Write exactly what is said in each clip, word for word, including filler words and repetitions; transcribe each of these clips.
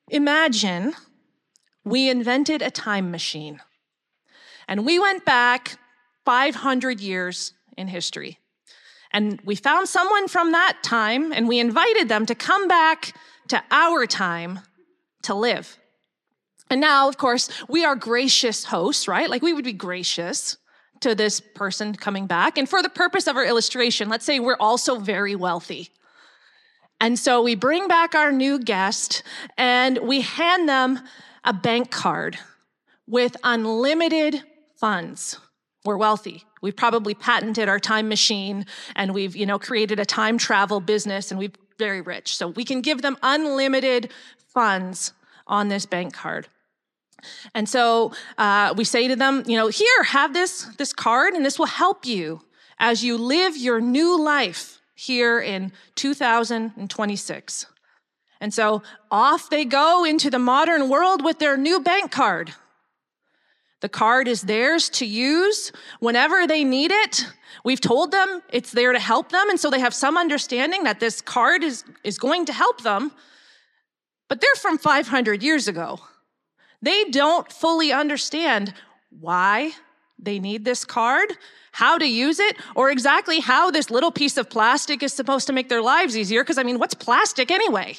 Imagine we invented a time machine and we went back five hundred years in history. And we found someone from that time and we invited them to come back to our time to live. And now, of course, we are gracious hosts, right? Like we would be gracious to this person coming back. And for the purpose of our illustration, let's say we're also very wealthy. And so we bring back our new guest and we hand them a bank card with unlimited funds. We're wealthy. We've probably patented our time machine and we've, you know, created a time travel business and we're very rich. So we can give them unlimited funds on this bank card. And so uh, we say to them, you know, here, have this, this card, and this will help you as you live your new life here in two thousand twenty-six. And so off they go into the modern world with their new bank card. The card is theirs to use whenever they need it. We've told them it's there to help them, and so they have some understanding that this card is, is going to help them. But they're from five hundred years ago. They don't fully understand why they need this card, how to use it, or exactly how this little piece of plastic is supposed to make their lives easier. Because, I mean, what's plastic anyway?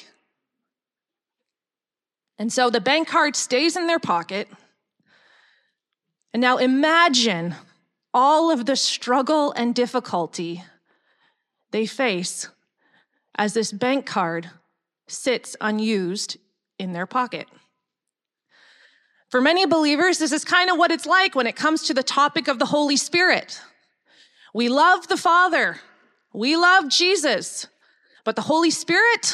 And so the bank card stays in their pocket. And now imagine all of the struggle and difficulty they face as this bank card sits unused in their pocket. For many believers, this is kind of what it's like when it comes to the topic of the Holy Spirit. We love the Father. We love Jesus. But the Holy Spirit,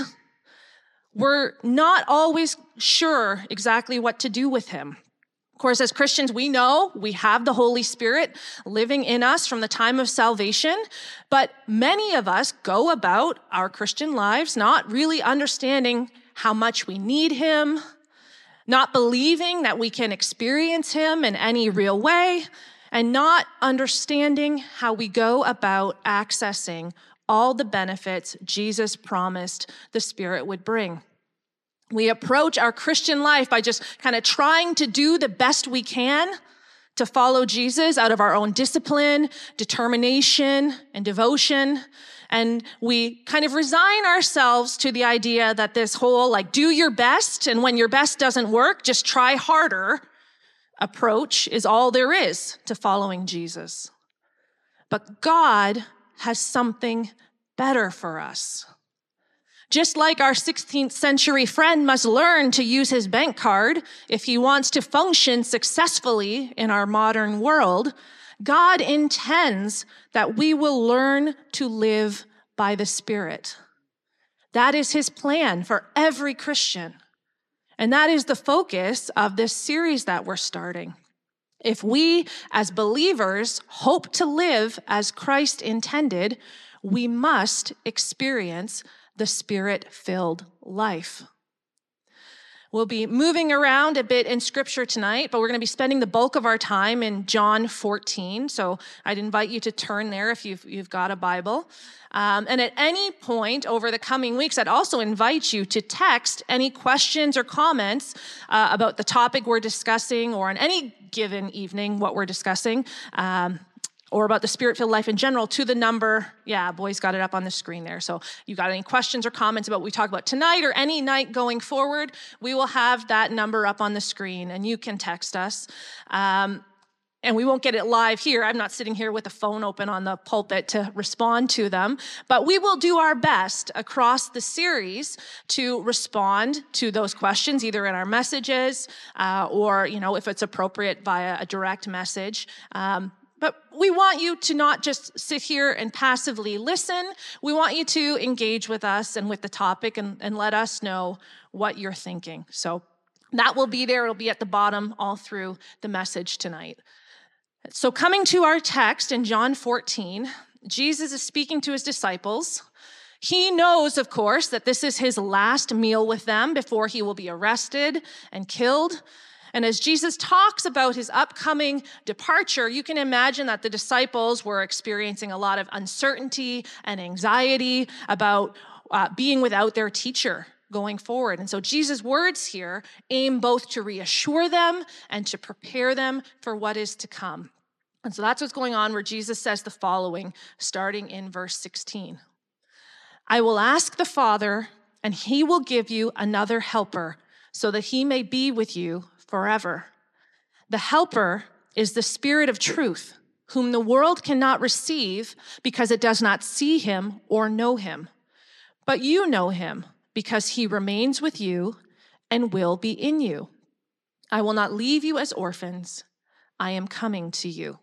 we're not always sure exactly what to do with him. Of course, as Christians, we know we have the Holy Spirit living in us from the time of salvation, but many of us go about our Christian lives not really understanding how much we need him, not believing that we can experience him in any real way, and not understanding how we go about accessing all the benefits Jesus promised the Spirit would bring. We approach our Christian life by just kind of trying to do the best we can to follow Jesus out of our own discipline, determination, and devotion. And we kind of resign ourselves to the idea that this whole, like, do your best, and when your best doesn't work, just try harder approach is all there is to following Jesus. But God has something better for us. Just like our sixteenth century friend must learn to use his bank card if he wants to function successfully in our modern world, God intends that we will learn to live by the Spirit. That is his plan for every Christian. And that is the focus of this series that we're starting. If we, as believers, hope to live as Christ intended, we must experience the Spirit-filled life. We'll be moving around a bit in Scripture tonight, but we're going to be spending the bulk of our time in John fourteen. So I'd invite you to turn there if you've, you've got a Bible. Um, and at any point over the coming weeks, I'd also invite you to text any questions or comments uh, about the topic we're discussing, or on any given evening what we're discussing, um, or about the Spirit-filled life in general, to the number, yeah, boys got it up on the screen there. So you got any questions or comments about what we talk about tonight or any night going forward, we will have that number up on the screen, and you can text us. Um, and we won't get it live here. I'm not sitting here with a phone open on the pulpit to respond to them, but we will do our best across the series to respond to those questions, either in our messages uh, or, you know, if it's appropriate, via a direct message. Um, But we want you to not just sit here and passively listen. We want you to engage with us and with the topic and, and let us know what you're thinking. So that will be there. It'll be at the bottom all through the message tonight. So coming to our text in John fourteen, Jesus is speaking to his disciples. He knows, of course, that this is his last meal with them before he will be arrested and killed. And as Jesus talks about his upcoming departure, you can imagine that the disciples were experiencing a lot of uncertainty and anxiety about uh, being without their teacher, going forward. And so Jesus' words here aim both to reassure them and to prepare them for what is to come. And so that's what's going on, where Jesus says the following, starting in verse sixteen. I will ask the Father, and he will give you another helper, so that he may be with you forever. The helper is the Spirit of truth, whom the world cannot receive because it does not see him or know him. But you know him, because he remains with you and will be in you. I will not leave you as orphans. I am coming to you.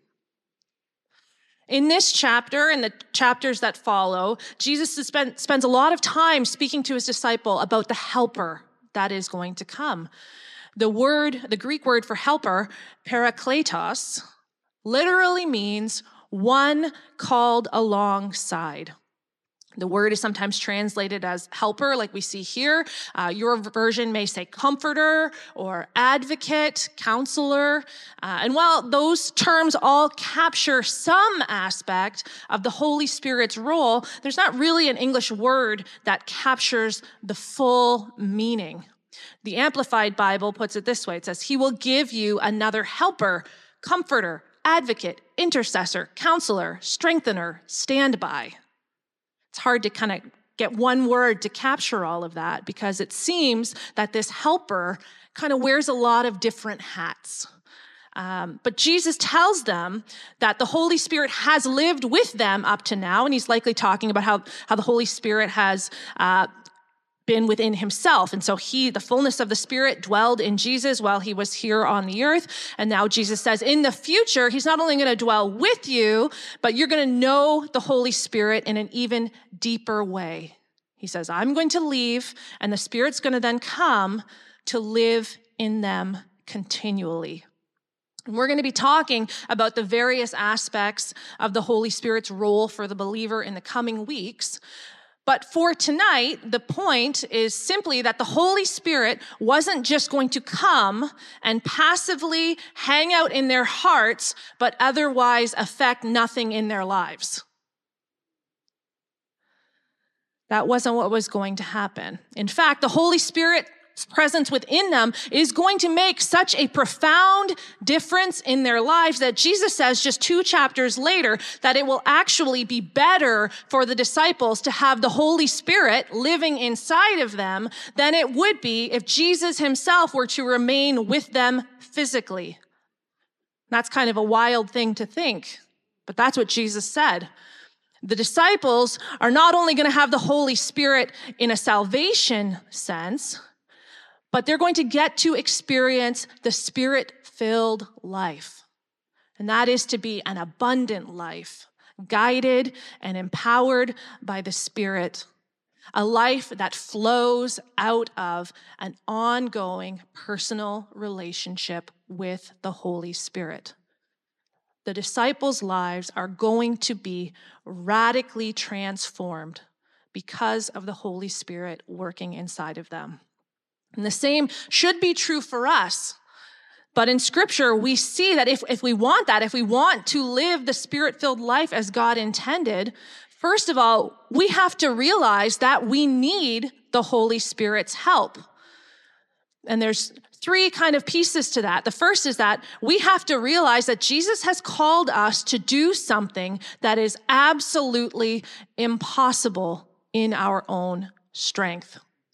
In this chapter and the chapters that follow, Jesus spend, spends a lot of time speaking to his disciple about the helper that is going to come. The word, the Greek word for helper, parakletos, literally means one called alongside. The word is sometimes translated as helper, like we see here. Uh, your version may say comforter or advocate, counselor. Uh, and while those terms all capture some aspect of the Holy Spirit's role, there's not really an English word that captures the full meaning. The Amplified Bible puts it this way. It says, he will give you another helper, comforter, advocate, intercessor, counselor, strengthener, standby. It's hard to kind of get one word to capture all of that, because it seems that this helper kind of wears a lot of different hats. Um, but Jesus tells them that the Holy Spirit has lived with them up to now, and he's likely talking about how, how the Holy Spirit has uh, been within himself. And so he, the fullness of the Spirit, dwelled in Jesus while he was here on the earth. And now Jesus says in the future, he's not only going to dwell with you, but you're going to know the Holy Spirit in an even deeper way. He says, I'm going to leave, and the Spirit's going to then come to live in them continually. And we're going to be talking about the various aspects of the Holy Spirit's role for the believer in the coming weeks. But for tonight, the point is simply that the Holy Spirit wasn't just going to come and passively hang out in their hearts, but otherwise affect nothing in their lives. That wasn't what was going to happen. In fact, the Holy Spirit's presence within them is going to make such a profound difference in their lives that Jesus says just two chapters later that it will actually be better for the disciples to have the Holy Spirit living inside of them than it would be if Jesus himself were to remain with them physically. That's kind of a wild thing to think, but that's what Jesus said. The disciples are not only going to have the Holy Spirit in a salvation sense, but they're going to get to experience the Spirit-filled life. And that is to be an abundant life, guided and empowered by the Spirit. A life that flows out of an ongoing personal relationship with the Holy Spirit. The disciples' lives are going to be radically transformed because of the Holy Spirit working inside of them. And the same should be true for us. But in Scripture, we see that if, if we want that, if we want to live the Spirit-filled life as God intended, first of all, we have to realize that we need the Holy Spirit's help. And there's three kind of pieces to that. The first is that we have to realize that Jesus has called us to do something that is absolutely impossible in our own strength.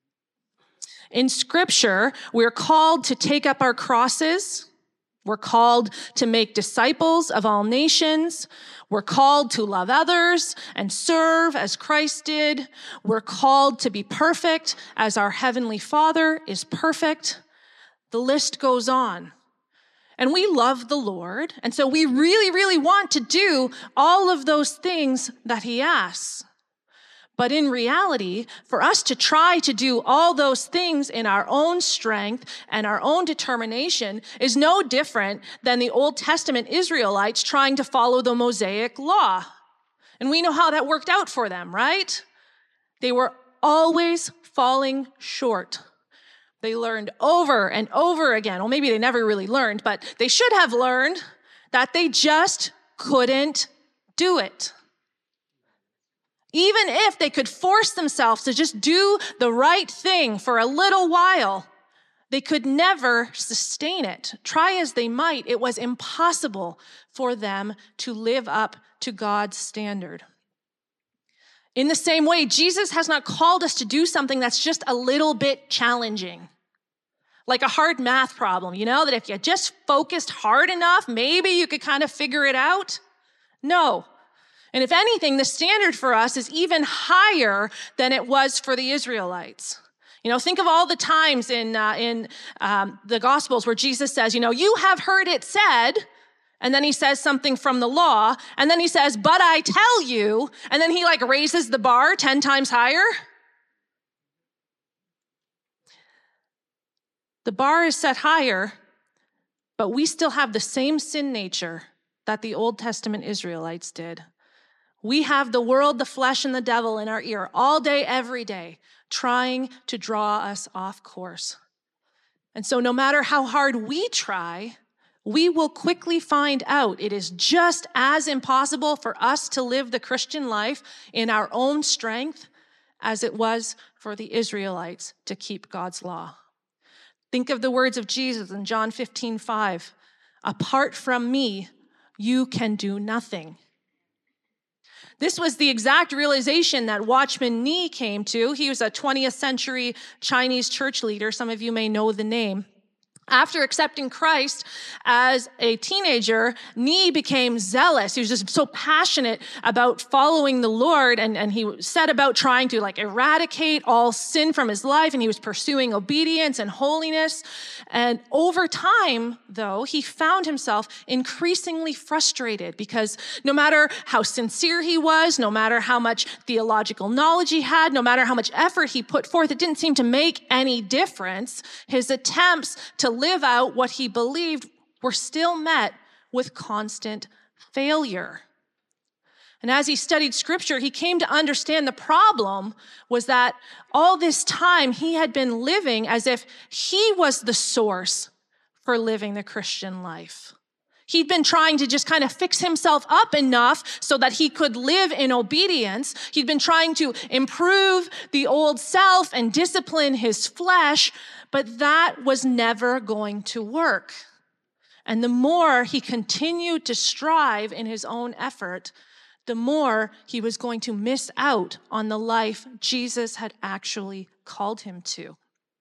In Scripture, we're called to take up our crosses. We're called to make disciples of all nations. We're called to love others and serve as Christ did. We're called to be perfect as our Heavenly Father is perfect. The list goes on. And we love the Lord, and so we really, really want to do all of those things that He asks. But in reality, for us to try to do all those things in our own strength and our own determination is no different than the Old Testament Israelites trying to follow the Mosaic law. And we know how that worked out for them, right? They were always falling short. They learned over and over again. Well, maybe they never really learned, but they should have learned that they just couldn't do it. Even if they could force themselves to just do the right thing for a little while, they could never sustain it. Try as they might, it was impossible for them to live up to God's standard. In the same way, Jesus has not called us to do something that's just a little bit challenging. Like a hard math problem, you know, that if you just focused hard enough, maybe you could kind of figure it out. No. And if anything, the standard for us is even higher than it was for the Israelites. You know, think of all the times in uh, in um, the Gospels where Jesus says, you know, you have heard it said, and then he says something from the law, and then he says, but I tell you, and then he like raises the bar ten times higher. The bar is set higher, but we still have the same sin nature that the Old Testament Israelites did. We have the world, the flesh, and the devil in our ear all day, every day, trying to draw us off course. And so no matter how hard we try, we will quickly find out it is just as impossible for us to live the Christian life in our own strength as it was for the Israelites to keep God's law. Think of the words of Jesus in John fifteen five. Apart from me, you can do nothing. This was the exact realization that Watchman Nee came to. He was a twentieth century Chinese church leader. Some of you may know the name. After accepting Christ as a teenager, Nee became zealous. He was just so passionate about following the Lord, and, and he set about trying to like eradicate all sin from his life, and he was pursuing obedience and holiness. And over time, though, he found himself increasingly frustrated because no matter how sincere he was, no matter how much theological knowledge he had, no matter how much effort he put forth, it didn't seem to make any difference. His attempts to live out what he believed were still met with constant failure. And as he studied scripture, he came to understand the problem was that all this time he had been living as if he was the source for living the Christian life. He'd been trying to just kind of fix himself up enough so that he could live in obedience. He'd been trying to improve the old self and discipline his flesh, but that was never going to work. And the more he continued to strive in his own effort, the more he was going to miss out on the life Jesus had actually called him to.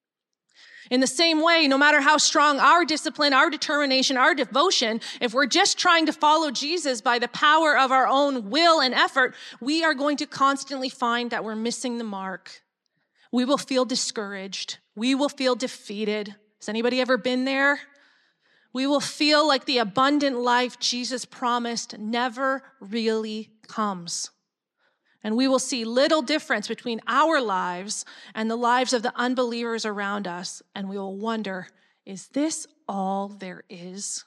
In the same way, no matter how strong our discipline, our determination, our devotion, if we're just trying to follow Jesus by the power of our own will and effort, we are going to constantly find that we're missing the mark. We will feel discouraged. We will feel defeated. Has anybody ever been there? We will feel like the abundant life Jesus promised never really comes. And we will see little difference between our lives and the lives of the unbelievers around us. And we will wonder, is this all there is?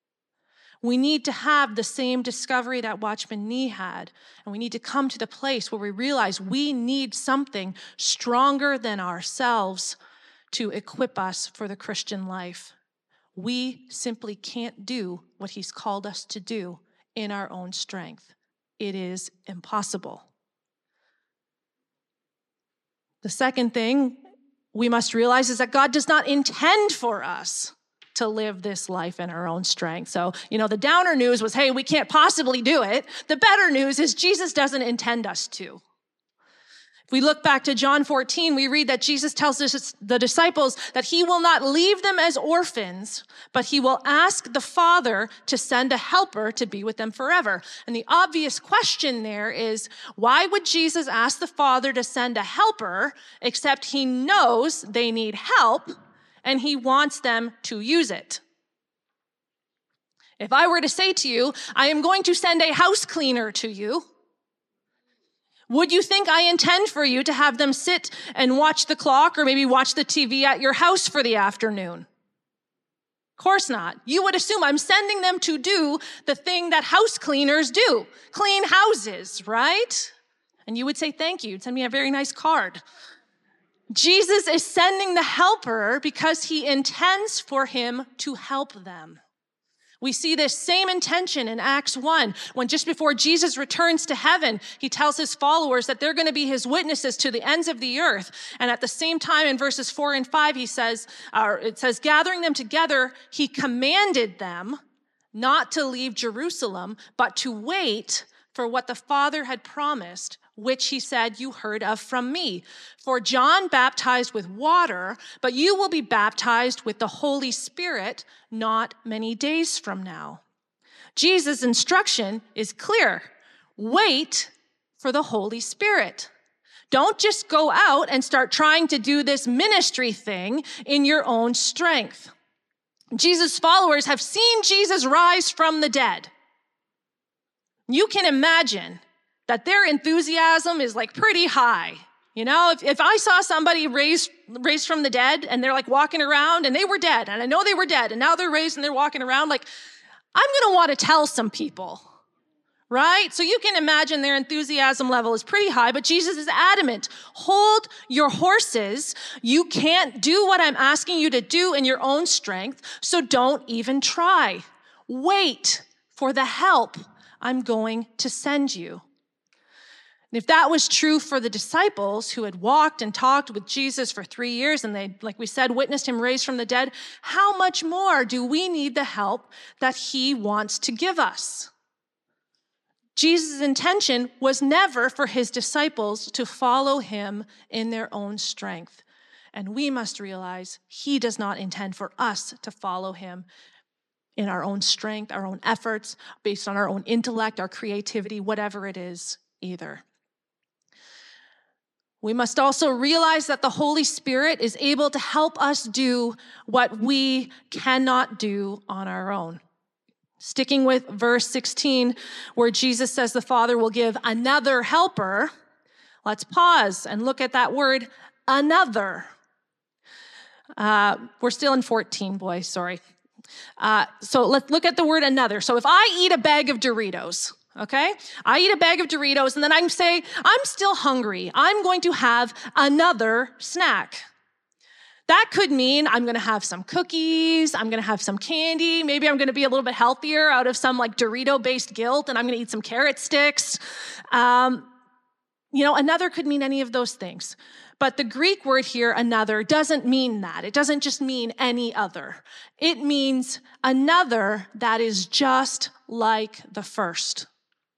We need to have the same discovery that Watchman Nee had. And we need to come to the place where we realize we need something stronger than ourselves to equip us for the Christian life. We simply can't do what he's called us to do in our own strength. It is impossible. The second thing we must realize is that God does not intend for us to live this life in our own strength. So, you know, the downer news was, hey, we can't possibly do it. The better news is Jesus doesn't intend us to. If we look back to John fourteen, we read that Jesus tells the disciples that he will not leave them as orphans, but he will ask the Father to send a helper to be with them forever. And the obvious question there is, why would Jesus ask the Father to send a helper except he knows they need help and he wants them to use it? If I were to say to you, I am going to send a house cleaner to you, would you think I intend for you to have them sit and watch the clock or maybe watch the T V at your house for the afternoon? Of course not. You would assume I'm sending them to do the thing that house cleaners do, clean houses, right? And you would say, thank you. Send me a very nice card. Jesus is sending the helper because he intends for him to help them. We see this same intention in Acts one, when just before Jesus returns to heaven, he tells his followers that they're going to be his witnesses to the ends of the earth. And at the same time, in verses four and five, he says, or it says, gathering them together, he commanded them not to leave Jerusalem, but to wait for what the Father had promised, which he said, you heard of from me. For John baptized with water, but you will be baptized with the Holy Spirit not many days from now. Jesus' instruction is clear. Wait for the Holy Spirit. Don't just go out and start trying to do this ministry thing in your own strength. Jesus' followers have seen Jesus rise from the dead. You can imagine that their enthusiasm is like pretty high. You know, if, if I saw somebody raised, raised from the dead and they're like walking around and they were dead, and I know they were dead, and now they're raised and they're walking around, like, I'm going to want to tell some people, right? So you can imagine their enthusiasm level is pretty high, but Jesus is adamant. Hold your horses. You can't do what I'm asking you to do in your own strength, so don't even try. Wait for the help I'm going to send you. And if that was true for the disciples who had walked and talked with Jesus for three years and they, like we said, witnessed him raised from the dead, how much more do we need the help that he wants to give us? Jesus' intention was never for his disciples to follow him in their own strength. And we must realize he does not intend for us to follow him in our own strength, our own efforts, based on our own intellect, our creativity, whatever it is either. We must also realize that the Holy Spirit is able to help us do what we cannot do on our own. Sticking with verse sixteen, where Jesus says the Father will give another helper, let's pause and look at that word, another. Uh, we're still in fourteen, boys, sorry. Uh, so let's look at the word another. So if I eat a bag of Doritos, okay? I eat a bag of Doritos and then I say, I'm still hungry. I'm going to have another snack. That could mean I'm going to have some cookies. I'm going to have some candy. Maybe I'm going to be a little bit healthier out of some like Dorito-based guilt and I'm going to eat some carrot sticks. Um, you know, another could mean any of those things. But the Greek word here, another, doesn't mean that. It doesn't just mean any other. It means another that is just like the first.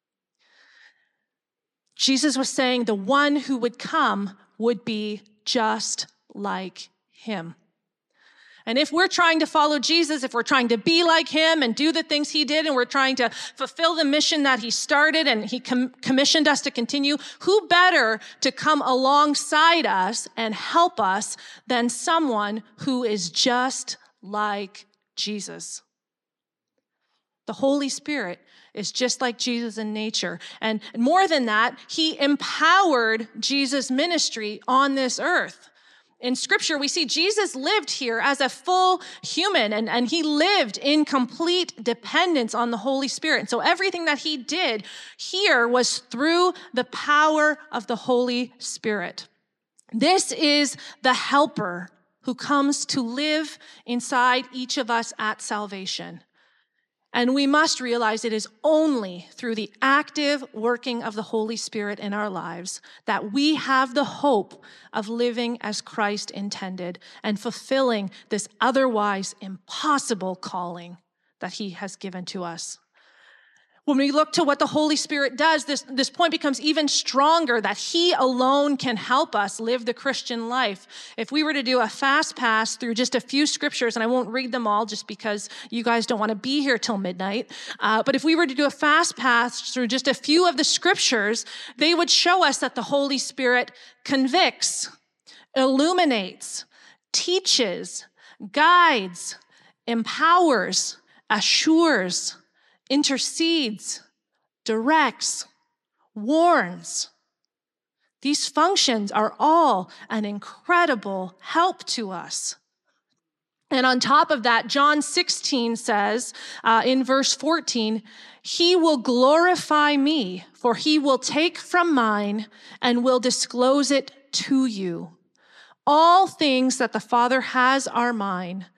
Jesus was saying the one who would come would be just like him. And if we're trying to follow Jesus, if we're trying to be like him and do the things he did, and we're trying to fulfill the mission that he started and he com- commissioned us to continue, who better to come alongside us and help us than someone who is just like Jesus? The Holy Spirit is just like Jesus in nature. And more than that, he empowered Jesus' ministry on this earth. In scripture, we see Jesus lived here as a full human, and, and he lived in complete dependence on the Holy Spirit. And so everything that he did here was through the power of the Holy Spirit. This is the helper who comes to live inside each of us at salvation. And we must realize it is only through the active working of the Holy Spirit in our lives that we have the hope of living as Christ intended and fulfilling this otherwise impossible calling that he has given to us. When we look to what the Holy Spirit does, this, this point becomes even stronger that he alone can help us live the Christian life. If we were to do a fast pass through just a few scriptures, and I won't read them all just because you guys don't want to be here till midnight, uh, but if we were to do a fast pass through just a few of the scriptures, they would show us that the Holy Spirit convicts, illuminates, teaches, guides, empowers, assures, intercedes, directs, warns. These functions are all an incredible help to us. And on top of that, John sixteen says uh, in verse fourteen, he will glorify me, for he will take from mine and will disclose it to you. All things that the Father has are mine.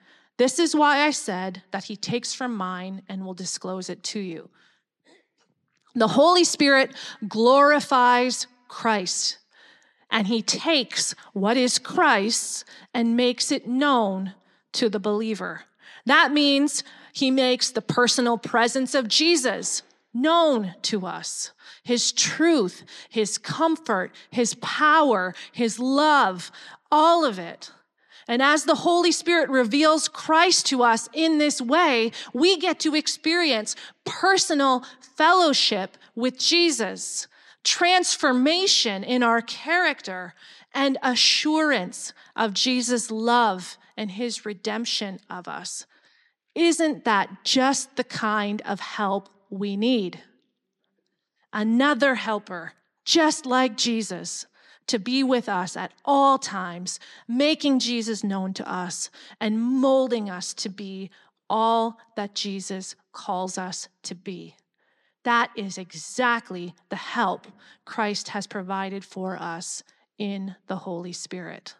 This is why I said that he takes from mine and will disclose it to you. The Holy Spirit glorifies Christ, and he takes what is Christ's and makes it known to the believer. That means he makes the personal presence of Jesus known to us. His truth, his comfort, his power, his love, all of it. And as the Holy Spirit reveals Christ to us in this way, we get to experience personal fellowship with Jesus, transformation in our character, and assurance of Jesus' love and his redemption of us. Isn't that just the kind of help we need? Another helper, just like Jesus, to be with us at all times, making Jesus known to us and molding us to be all that Jesus calls us to be. That is exactly the help Christ has provided for us in the Holy Spirit.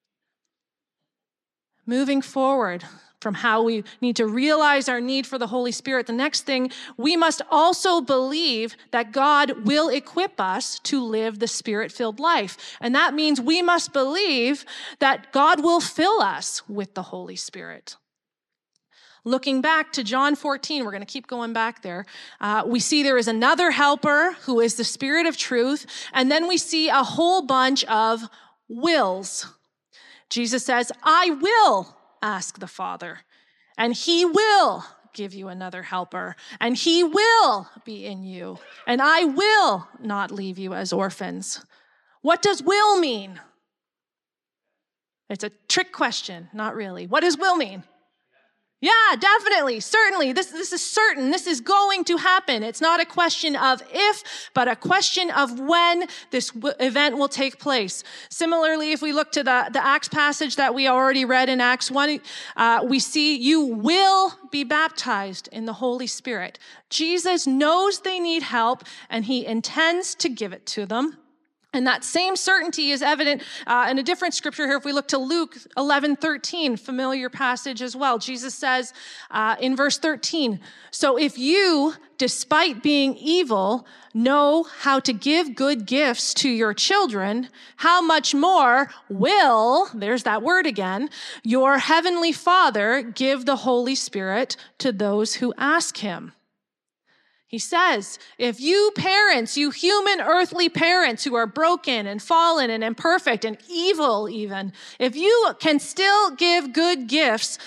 Moving forward from how we need to realize our need for the Holy Spirit, the next thing, we must also believe that God will equip us to live the Spirit-filled life. And that means we must believe that God will fill us with the Holy Spirit. Looking back to John fourteen, we're going to keep going back there. Uh, we see there is another helper who is the Spirit of truth. And then we see a whole bunch of wills. Jesus says, I will ask the Father, and he will give you another helper, and he will be in you, and I will not leave you as orphans. What does will mean? It's a trick question, not really. What does will mean? Yeah, definitely, certainly. This, this is certain. This is going to happen. It's not a question of if, but a question of when this w- event will take place. Similarly, if we look to the, the Acts passage that we already read in Acts one, uh, we see you will be baptized in the Holy Spirit. Jesus knows they need help, and he intends to give it to them. And that same certainty is evident uh, in a different scripture here. If we look to Luke eleven thirteen, familiar passage as well. Jesus says uh, in verse thirteen, so if you, despite being evil, know how to give good gifts to your children, how much more will, there's that word again, your heavenly Father give the Holy Spirit to those who ask him. He says, if you parents, you human earthly parents who are broken and fallen and imperfect and evil even, if you can still give good gifts,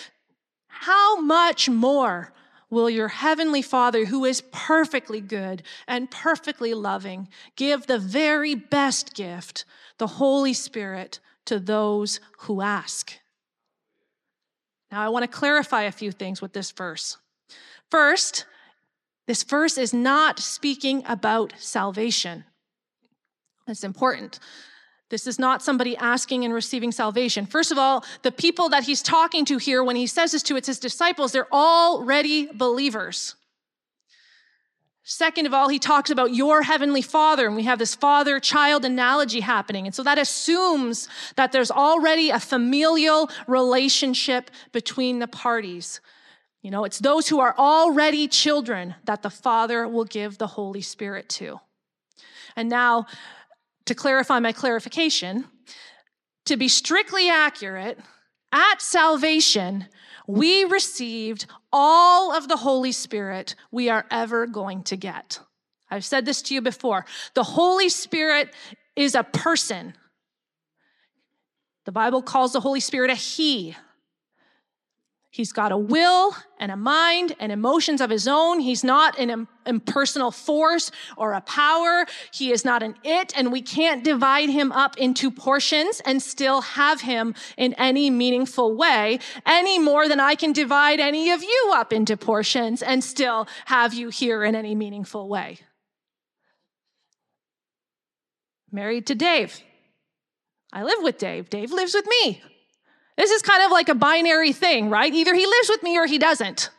how much more will your heavenly Father, who is perfectly good and perfectly loving, give the very best gift, the Holy Spirit, to those who ask? Now, I want to clarify a few things with this verse. First, this verse is not speaking about salvation. That's important. This is not somebody asking and receiving salvation. First of all, the people that he's talking to here, when he says this to it's his disciples, they're already believers. Second of all, he talks about your heavenly Father, and we have this father-child analogy happening. And so that assumes that there's already a familial relationship between the parties. You know, it's those who are already children that the Father will give the Holy Spirit to. And now, to clarify my clarification, to be strictly accurate, at salvation, we received all of the Holy Spirit we are ever going to get. I've said this to you before. The Holy Spirit is a person. The Bible calls the Holy Spirit a he. He's got a will and a mind and emotions of his own. He's not an impersonal force or a power. He is not an it, and we can't divide him up into portions and still have him in any meaningful way, any more than I can divide any of you up into portions and still have you here in any meaningful way. Married to Dave. I live with Dave. Dave lives with me. This is kind of like a binary thing, right? Either he lives with me or he doesn't.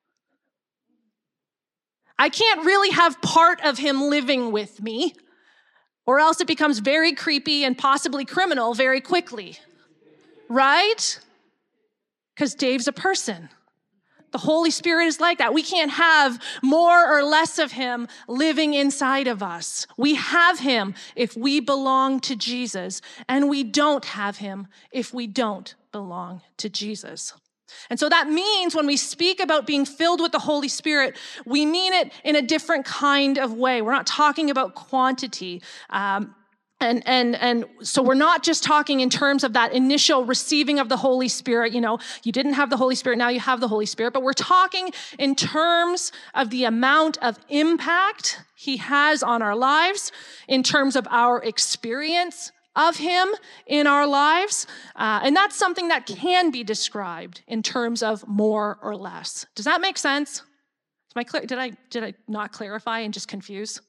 I can't really have part of him living with me, or else it becomes very creepy and possibly criminal very quickly, right? because Dave's a person. The Holy Spirit is like that. We can't have more or less of him living inside of us. We have him if we belong to Jesus, and we don't have him if we don't belong to Jesus. And so that means when we speak about being filled with the Holy Spirit, we mean it in a different kind of way. We're not talking about quantity. Um, And, and, and so we're not just talking in terms of that initial receiving of the Holy Spirit. You know, you didn't have the Holy Spirit, now you have the Holy Spirit. But we're talking in terms of the amount of impact he has on our lives, in terms of our experience of him in our lives. Uh, and that's something that can be described in terms of more or less. Does that make sense? Am I clear? Did I, did I not clarify and just confuse?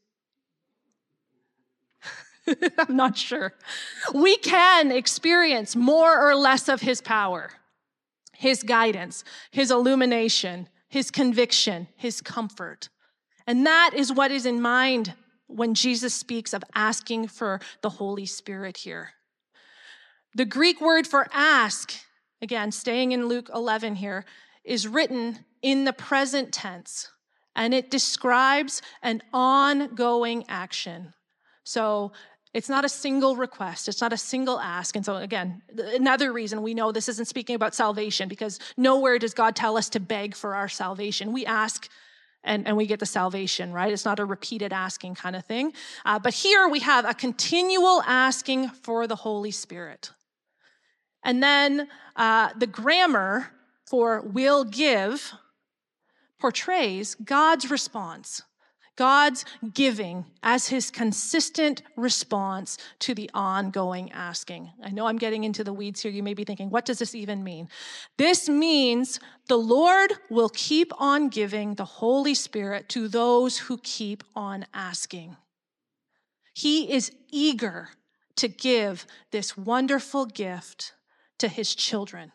I'm not sure. We can experience more or less of his power, his guidance, his illumination, his conviction, his comfort. And that is what is in mind when Jesus speaks of asking for the Holy Spirit here. The Greek word for ask, again, staying in Luke eleven here, is written in the present tense, and it describes an ongoing action. So it's not a single request. It's not a single ask. And so again, another reason we know this isn't speaking about salvation, because nowhere does God tell us to beg for our salvation. We ask and, and we get the salvation, right? It's not a repeated asking kind of thing. Uh, but here we have a continual asking for the Holy Spirit. And then uh, the grammar for will give portrays God's response. God's giving as his consistent response to the ongoing asking. I know I'm getting into the weeds here. You may be thinking, what does this even mean? This means the Lord will keep on giving the Holy Spirit to those who keep on asking. He is eager to give this wonderful gift to his children.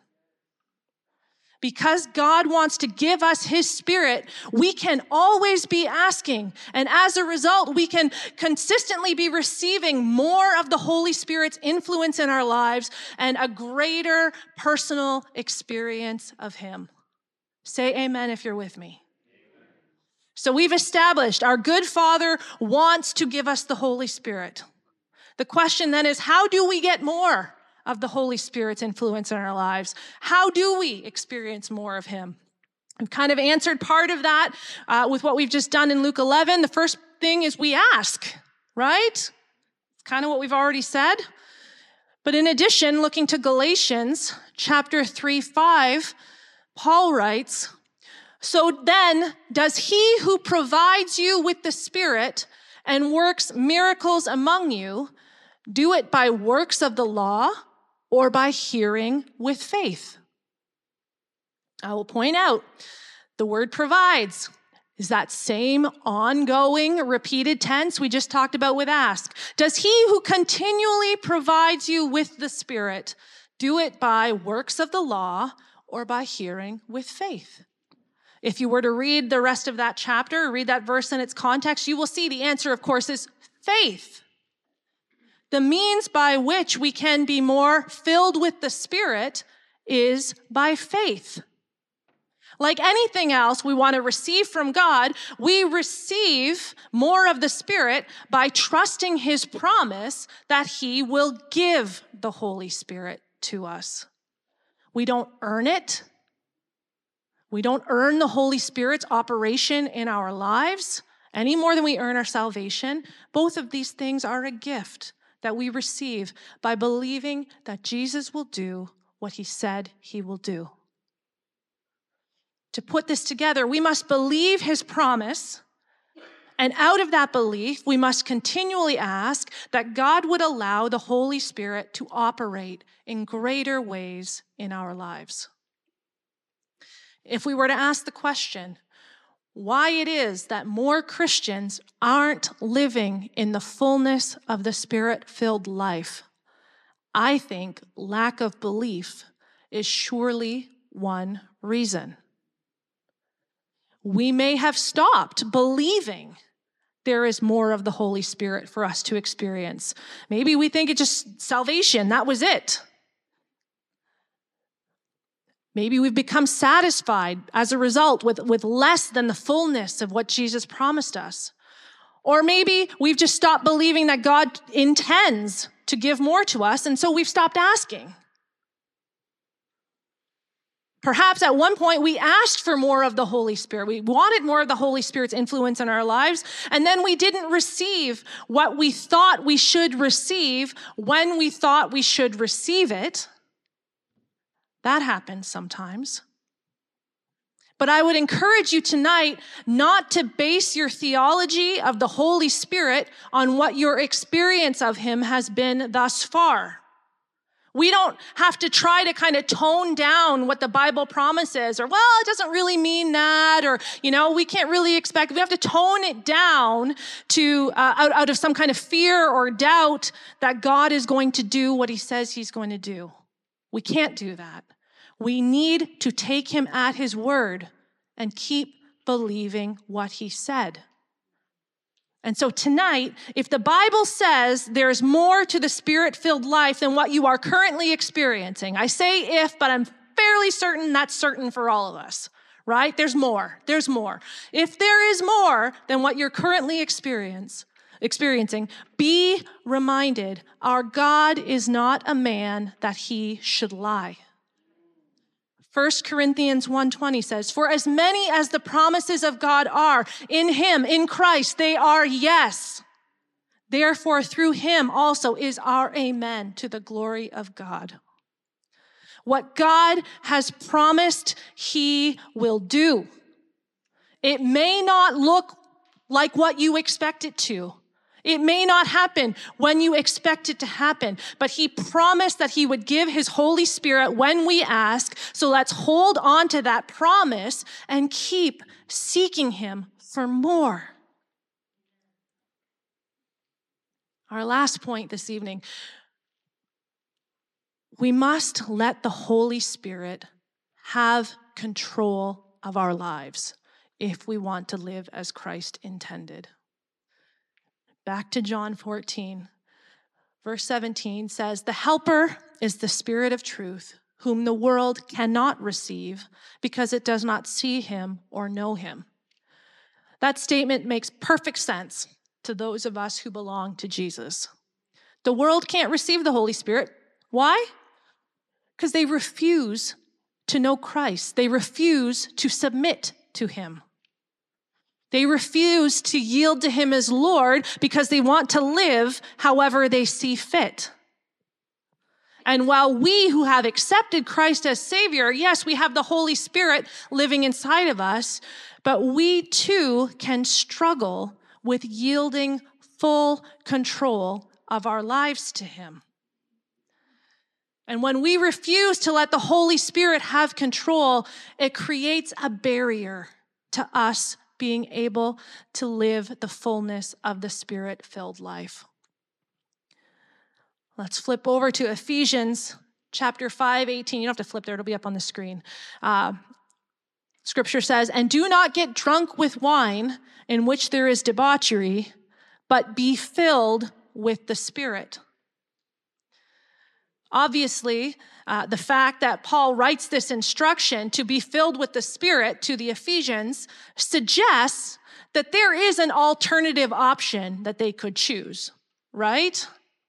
Because God wants to give us his Spirit, we can always be asking. And as a result, we can consistently be receiving more of the Holy Spirit's influence in our lives and a greater personal experience of him. Say amen if you're with me. Amen. So we've established our good Father wants to give us the Holy Spirit. The question then is, how do we get more of the Holy Spirit's influence in our lives? How do we experience more of him? We've kind of answered part of that uh, with what we've just done in Luke eleven. The first thing is we ask, right? It's kind of what we've already said. But in addition, looking to Galatians chapter three, five, Paul writes, "So then does he who provides you with the Spirit and works miracles among you do it by works of the law or by hearing with faith?" I will point out the word provides is that same ongoing repeated tense we just talked about with ask. Does he who continually provides you with the Spirit do it by works of the law or by hearing with faith? If you were to read the rest of that chapter, read that verse in its context, you will see the answer, of course, is faith. The means by which we can be more filled with the Spirit is by faith. Like anything else we want to receive from God, we receive more of the Spirit by trusting his promise that he will give the Holy Spirit to us. We don't earn it. We don't earn the Holy Spirit's operation in our lives any more than we earn our salvation. Both of these things are a gift that we receive by believing that Jesus will do what he said he will do. To put this together, we must believe his promise, and out of that belief, we must continually ask that God would allow the Holy Spirit to operate in greater ways in our lives. If we were to ask the question, why it is that more Christians aren't living in the fullness of the Spirit-filled life, I think lack of belief is surely one reason. We may have stopped believing there is more of the Holy Spirit for us to experience. Maybe we think it's just salvation, that was it. Maybe we've become satisfied as a result with, with less than the fullness of what Jesus promised us. Or maybe we've just stopped believing that God intends to give more to us, and so we've stopped asking. Perhaps at one point we asked for more of the Holy Spirit. We wanted more of the Holy Spirit's influence in our lives, and then we didn't receive what we thought we should receive when we thought we should receive it. That happens sometimes. But I would encourage you tonight not to base your theology of the Holy Spirit on what your experience of him has been thus far. We don't have to try to kind of tone down what the Bible promises, or, well, it doesn't really mean that, or, you know, we can't really expect. We have to tone it down to uh, out, out of some kind of fear or doubt that God is going to do what he says he's going to do. We can't do that. We need to take him at his word and keep believing what he said. And so tonight, if the Bible says there's more to the Spirit-filled life than what you are currently experiencing, I say if, but I'm fairly certain that's certain for all of us, right? There's more. There's more. If there is more than what you're currently experience, experiencing, be reminded, our God is not a man that he should lie. First Corinthians one twenty says, for as many as the promises of God are in him, in Christ, they are yes. Therefore, through him also is our amen to the glory of God. What God has promised, he will do. It may not look like what you expect it to. It may not happen when you expect it to happen, but he promised that he would give his Holy Spirit when we ask. So let's hold on to that promise and keep seeking him for more. Our last point this evening, we must let the Holy Spirit have control of our lives if we want to live as Christ intended. Back to John fourteen, verse seventeen says, the Helper is the Spirit of truth, whom the world cannot receive because it does not see him or know him. That statement makes perfect sense to those of us who belong to Jesus. The world can't receive the Holy Spirit. Why? Because they refuse to know Christ. They refuse to submit to him. They refuse to yield to him as Lord because they want to live however they see fit. And while we who have accepted Christ as Savior, yes, we have the Holy Spirit living inside of us, but we too can struggle with yielding full control of our lives to him. And when we refuse to let the Holy Spirit have control, it creates a barrier to us being able to live the fullness of the Spirit-filled life. Let's flip over to Ephesians chapter five, eighteen. You don't have to flip there. It'll be up on the screen. Uh, scripture says, and do not get drunk with wine in which there is debauchery, but be filled with the Spirit. Obviously, uh, the fact that Paul writes this instruction to be filled with the Spirit to the Ephesians suggests that there is an alternative option that they could choose, right?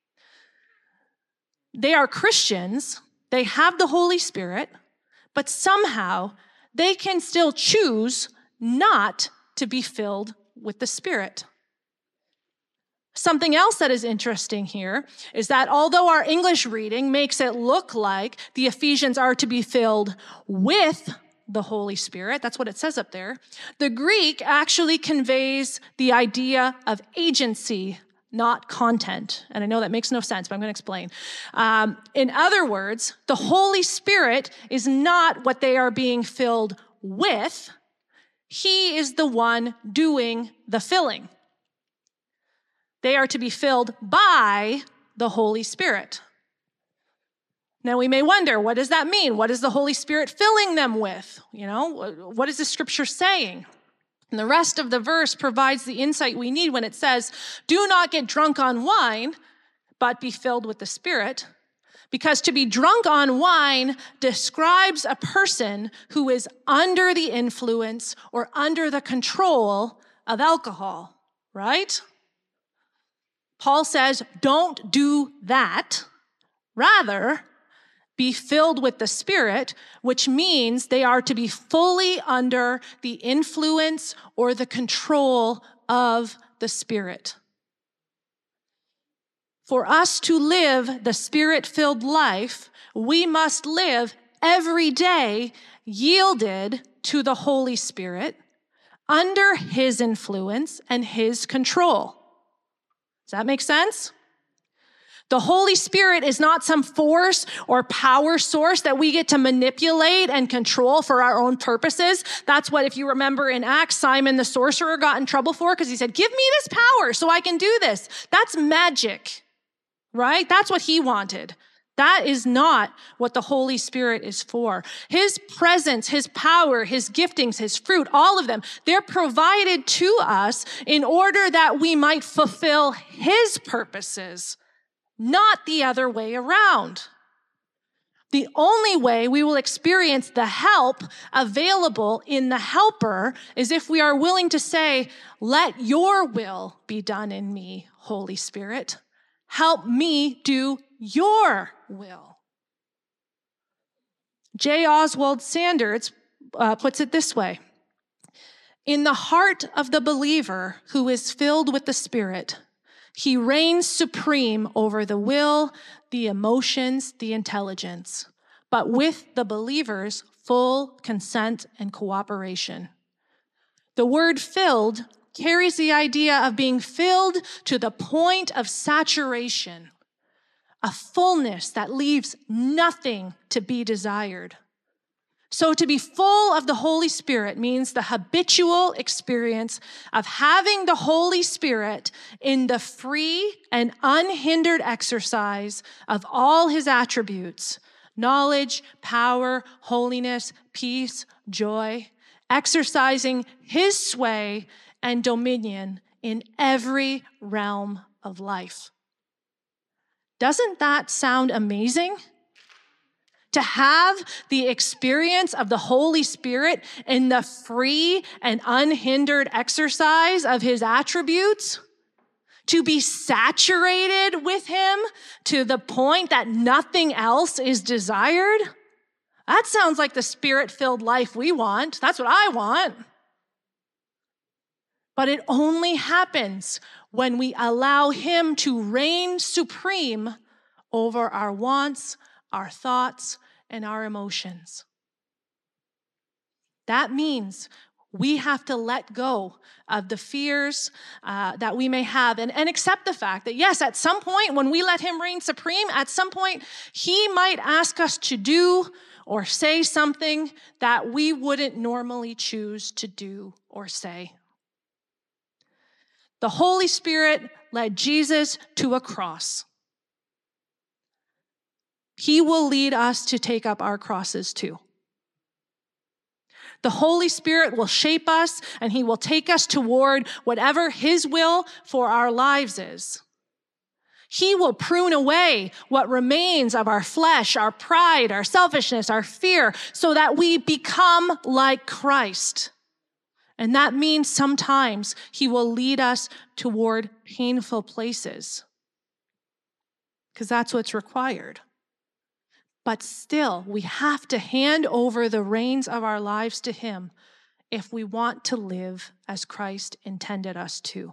They are Christians, they have the Holy Spirit, but somehow they can still choose not to be filled with the Spirit. Something else that is interesting here is that although our English reading makes it look like the Ephesians are to be filled with the Holy Spirit, that's what it says up there, the Greek actually conveys the idea of agency, not content. And I know that makes no sense, but I'm going to explain. Um, in other words, the Holy Spirit is not what they are being filled with. He is the one doing the filling. They are to be filled by the Holy Spirit. Now we may wonder, what does that mean? What is the Holy Spirit filling them with? You know, what is the scripture saying? And the rest of the verse provides the insight we need when it says, do not get drunk on wine, but be filled with the Spirit. Because to be drunk on wine describes a person who is under the influence or under the control of alcohol, right? Paul says, don't do that. Rather, be filled with the Spirit, which means they are to be fully under the influence or the control of the Spirit. For us to live the Spirit-filled life, we must live every day yielded to the Holy Spirit, under His influence and His control. Does that make sense? The Holy Spirit is not some force or power source that we get to manipulate and control for our own purposes. That's what, if you remember in Acts, Simon the sorcerer got in trouble for because he said, give me this power so I can do this. That's magic. Right? That's what he wanted. That is not what the Holy Spirit is for. His presence, his power, his giftings, his fruit, all of them, they're provided to us in order that we might fulfill his purposes, not the other way around. The only way we will experience the help available in the helper is if we are willing to say, let your will be done in me, Holy Spirit. Help me do your will. J. Oswald Sanders uh, puts it this way. In the heart of the believer who is filled with the Spirit, he reigns supreme over the will, the emotions, the intelligence, but with the believer's full consent and cooperation. The word filled carries the idea of being filled to the point of saturation, a fullness that leaves nothing to be desired. So to be full of the Holy Spirit means the habitual experience of having the Holy Spirit in the free and unhindered exercise of all his attributes, knowledge, power, holiness, peace, joy, exercising his sway and dominion in every realm of life. Doesn't that sound amazing? To have the experience of the Holy Spirit in the free and unhindered exercise of his attributes, to be saturated with him to the point that nothing else is desired, that sounds like the Spirit-filled life we want. That's what I want. But it only happens when we allow him to reign supreme over our wants, our thoughts, and our emotions. That means we have to let go of the fears uh, that we may have and, and accept the fact that, yes, at some point when we let him reign supreme, at some point he might ask us to do or say something that we wouldn't normally choose to do or say. The Holy Spirit led Jesus to a cross. He will lead us to take up our crosses too. The Holy Spirit will shape us and he will take us toward whatever his will for our lives is. He will prune away what remains of our flesh, our pride, our selfishness, our fear, so that we become like Christ. And that means sometimes he will lead us toward painful places, because that's what's required. But still, we have to hand over the reins of our lives to him if we want to live as Christ intended us to.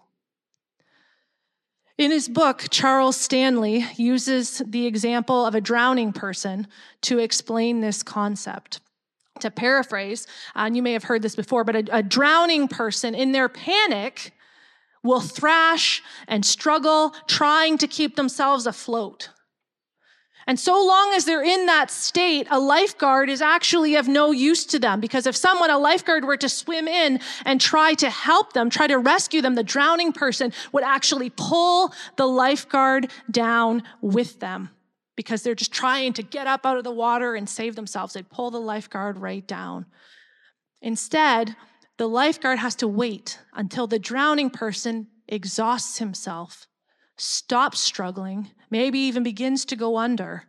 In his book, Charles Stanley uses the example of a drowning person to explain this concept. To paraphrase, and you may have heard this before, but a, a drowning person in their panic will thrash and struggle trying to keep themselves afloat. And so long as they're in that state, a lifeguard is actually of no use to them, because if someone, a lifeguard, were to swim in and try to help them, try to rescue them, the drowning person would actually pull the lifeguard down with them, because they're just trying to get up out of the water and save themselves. They'd pull the lifeguard right down. Instead, the lifeguard has to wait until the drowning person exhausts himself, stops struggling, maybe even begins to go under,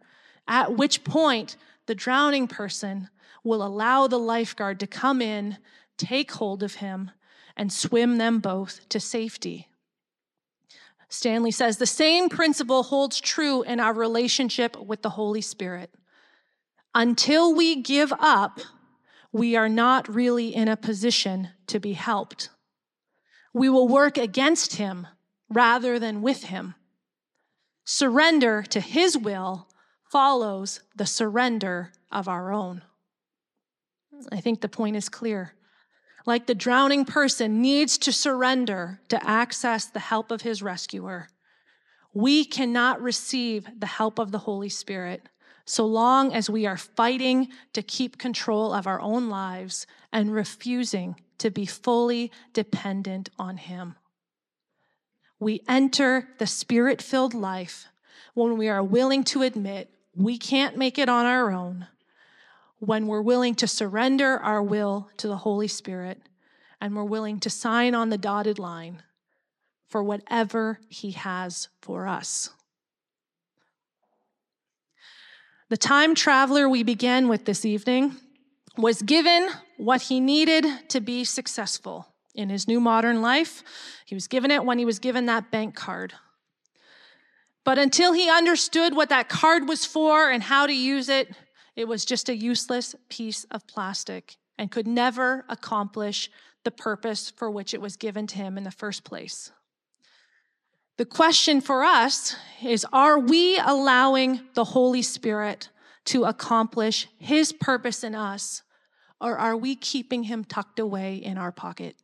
at which point the drowning person will allow the lifeguard to come in, take hold of him, and swim them both to safety. Stanley says the same principle holds true in our relationship with the Holy Spirit. Until we give up, we are not really in a position to be helped. We will work against him rather than with him. Surrender to his will follows the surrender of our own. I think the point is clear. Like the drowning person needs to surrender to access the help of his rescuer, we cannot receive the help of the Holy Spirit so long as we are fighting to keep control of our own lives and refusing to be fully dependent on him. We enter the Spirit-filled life when we are willing to admit we can't make it on our own, when we're willing to surrender our will to the Holy Spirit, and we're willing to sign on the dotted line for whatever he has for us. The time traveler we began with this evening was given what he needed to be successful in his new modern life. He was given it when he was given that bank card. But until he understood what that card was for and how to use it, it was just a useless piece of plastic and could never accomplish the purpose for which it was given to him in the first place. The question for us is, are we allowing the Holy Spirit to accomplish his purpose in us, or are we keeping him tucked away in our pocket?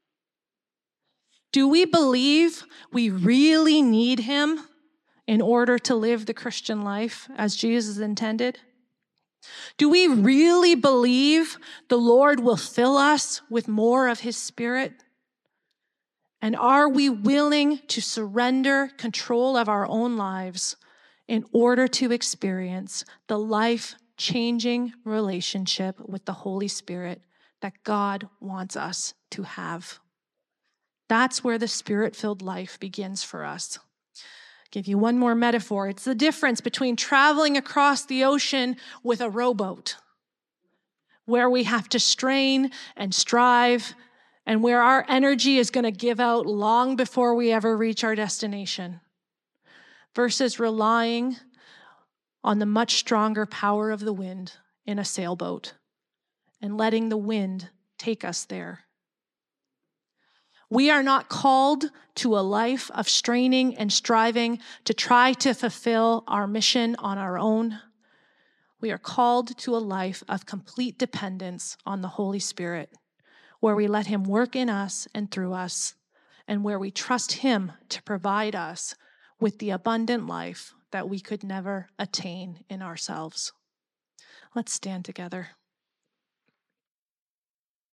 Do we believe we really need him in order to live the Christian life as Jesus intended? Do we really believe the Lord will fill us with more of his Spirit? And are we willing to surrender control of our own lives in order to experience the life-changing relationship with the Holy Spirit that God wants us to have? That's where the Spirit-filled life begins for us. Give you one more metaphor. It's the difference between traveling across the ocean with a rowboat, where we have to strain and strive, and where our energy is going to give out long before we ever reach our destination, versus relying on the much stronger power of the wind in a sailboat and letting the wind take us there. We are not called to a life of straining and striving to try to fulfill our mission on our own. We are called to a life of complete dependence on the Holy Spirit, where we let him work in us and through us, and where we trust him to provide us with the abundant life that we could never attain in ourselves. Let's stand together.